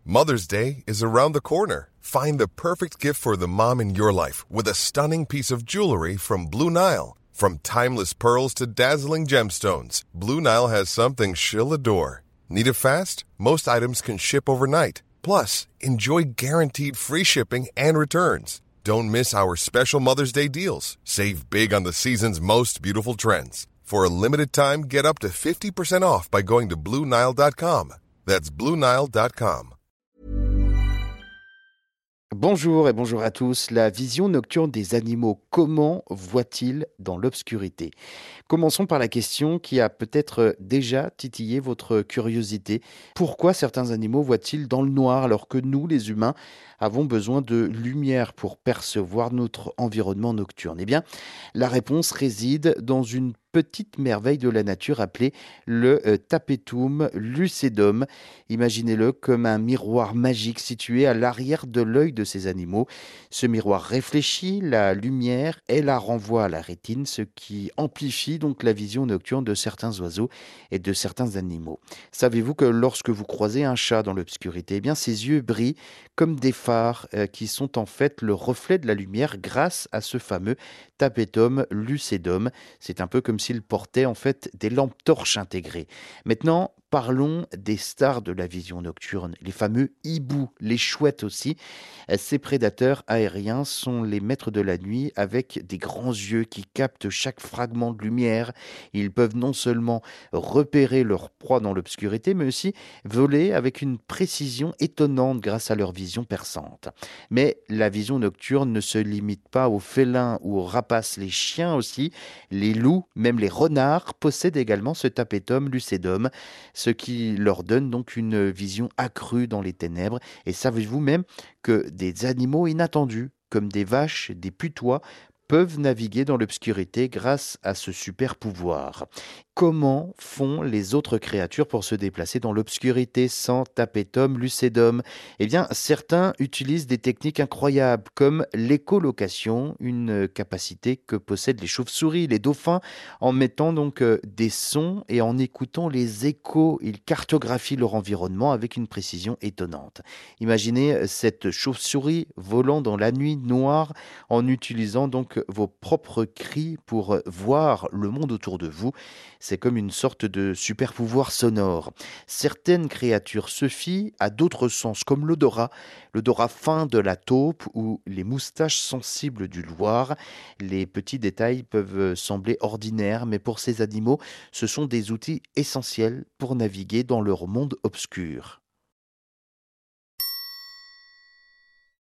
Mother's Day is around the corner. Find the perfect gift for the mom in your life with a stunning piece of jewelry from Blue Nile. From timeless pearls to dazzling gemstones, Blue Nile has something she'll adore. Need it fast? Most items can ship overnight. Plus, enjoy guaranteed free shipping and returns. Don't miss our special Mother's Day deals. Save big on the season's most beautiful trends. For a limited time, get up to 50% off by going to BlueNile.com. That's BlueNile.com. Bonjour et bonjour à tous. La vision nocturne des animaux, comment voient-ils dans l'obscurité? Commençons par la question qui a peut-être déjà titillé votre curiosité. Pourquoi certains animaux voient-ils dans le noir alors que nous, les humains, avons besoin de lumière pour percevoir notre environnement nocturne? Eh bien, la réponse réside dans une petite merveille de la nature appelée le tapetum lucidum. Imaginez-le comme un miroir magique situé à l'arrière de l'œil de ces animaux. Ce miroir réfléchit la lumière et la renvoie à la rétine, ce qui amplifie donc la vision nocturne de certains oiseaux et de certains animaux. Savez-vous que lorsque vous croisez un chat dans l'obscurité, eh bien ses yeux brillent comme des phares qui sont en fait le reflet de la lumière grâce à ce fameux tapetum lucidum. C'est un peu comme s'il portait en fait des lampes torches intégrées. Maintenant, parlons des stars de la vision nocturne, les fameux hiboux, les chouettes aussi. Ces prédateurs aériens sont les maîtres de la nuit avec des grands yeux qui captent chaque fragment de lumière. Ils peuvent non seulement repérer leur proie dans l'obscurité, mais aussi voler avec une précision étonnante grâce à leur vision perçante. Mais la vision nocturne ne se limite pas aux félins ou aux rapaces, les chiens aussi, les loups, même les renards possèdent également ce tapetum lucidum, ce qui leur donne donc une vision accrue dans les ténèbres. Et savez-vous même que des animaux inattendus, comme des vaches, des putois, peuvent naviguer dans l'obscurité grâce à ce super pouvoir? Comment font les autres créatures pour se déplacer dans l'obscurité sans tapetum lucidum? Eh bien, certains utilisent des techniques incroyables comme l'écholocation, une capacité que possèdent les chauves-souris, les dauphins, en mettant donc des sons et en écoutant les échos. Ils cartographient leur environnement avec une précision étonnante. Imaginez cette chauve-souris volant dans la nuit noire en utilisant donc vos propres cris pour voir le monde autour de vous. C'est comme une sorte de super pouvoir sonore. Certaines créatures se fient à d'autres sens, comme l'odorat fin de la taupe ou les moustaches sensibles du Loir. Les petits détails peuvent sembler ordinaires, mais pour ces animaux, ce sont des outils essentiels pour naviguer dans leur monde obscur.